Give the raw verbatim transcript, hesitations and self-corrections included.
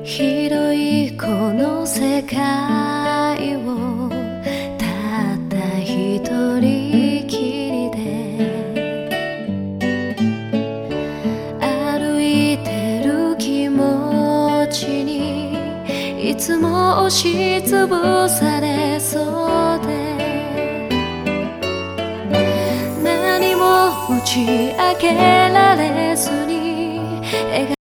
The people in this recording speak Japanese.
広いこの世界をたった一人きりで歩いてる気持ちにいつも押しつぶされそうで何も打ち明けられずに